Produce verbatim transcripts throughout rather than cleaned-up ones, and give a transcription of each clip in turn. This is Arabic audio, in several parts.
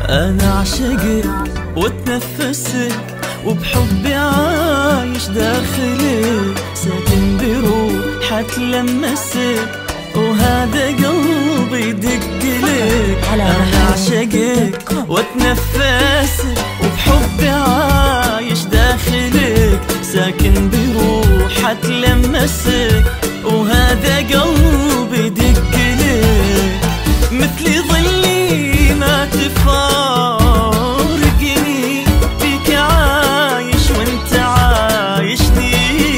أنا أعشقك واتنفسك وبحبي عايش داخلك، ساكن بروحي أتلمسك وهذا قلبي يدقلك. أنا أعشقك واتنفسك وبحبي عايش داخلك، ساكن بروحي أتلمسك وهذا قلبي يدقلك. مثل ظلي ما تفارقني، فيك عايش وانت عايشني.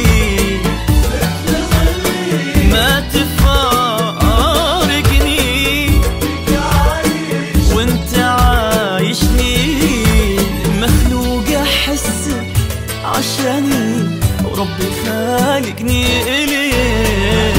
ما تفارقني، فيك عايش وانت عايشني. مخلوق احسك عشاني وربي خالقني إليك.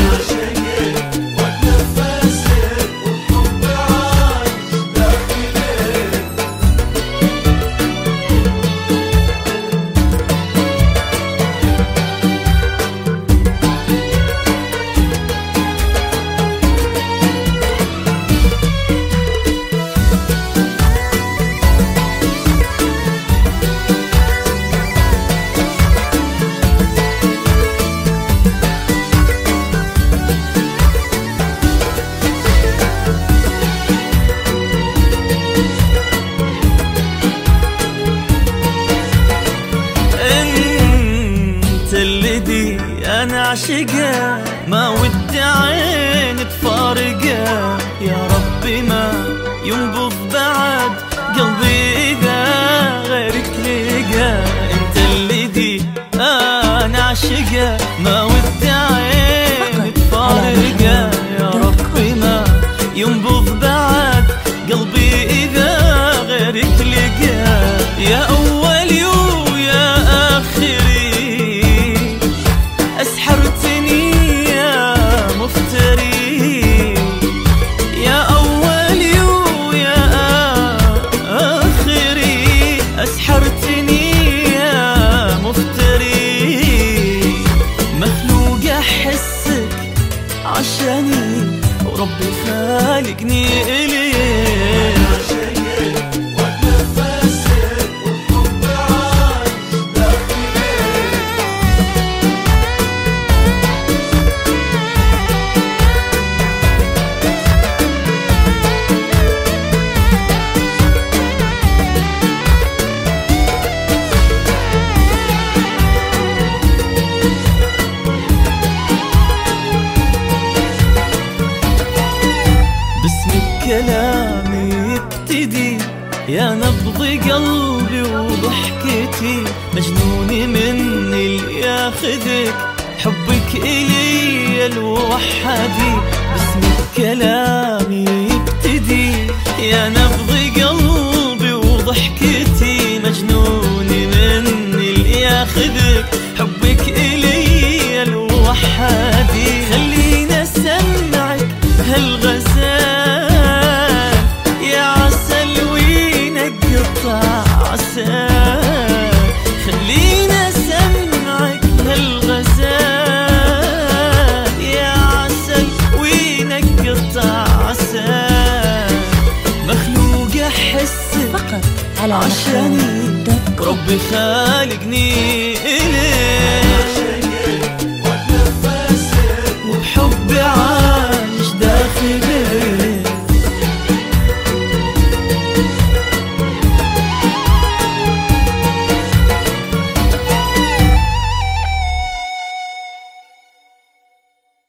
أنا عاشقة ما ودي عين تفارقة، يا ربي ما ينبض بعد قلبي إذا غيرك لقى. انت اللي دي أنا عاشقة ما ودي عين تفارقة، يا ربي ما ينبض بعد قلبي إذا غيرك لقى. يا أولي ويا آخري أسحرتني يا مفتري، يا أولي ويا آخري أسحرتني يا مفتري. مخلوق أحسك عشاني وربي خالقني إليك. كلامي يبتدي يا نبض قلبي وضحكتي، مجنوني مني اللي ياخذك حبك إلي الوحدي. باسمك كلامي يبتدي يا نبض قلبي وضحكتي، مجنوني مني اللي ياخذك حبك إلي الوحدي. خليني أسمعك هالغزال عسل، خليني أسمعك هالغزال يا عسل وينقطع عسل. مخلوق أحسك فقط على عشاني ربي خالقني إليك.